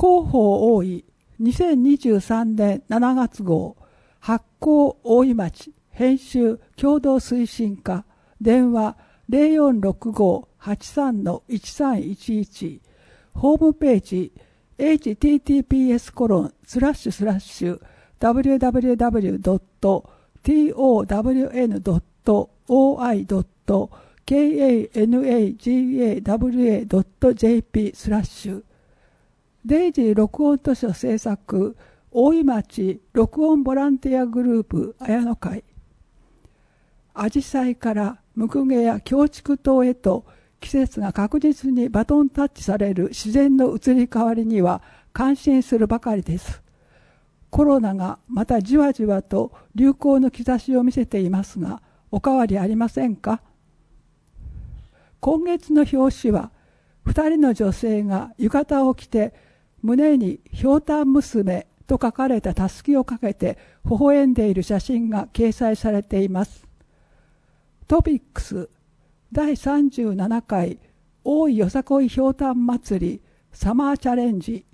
広報大井2023年7月号発行大井町編集共同推進課電話 0465-83-1311 ホームページ https://www.town.kanagawa.jp デイジー録音図書制作大井町録音ボランティアグループ綾野会アジサイからムクゲや京畜島へと季節が確実にバトンタッチされる自然の移り変わりには感心するばかりです。コロナがまたじわじわと流行の兆しを見せていますが、お変わりありませんか？今月の表紙は2人の女性が浴衣を着て胸にひょうたん娘と書かれたたすきをかけて微笑んでいる写真が掲載されています。トピックス第37回大井よさこいひょうたん祭りサマーチャレンジ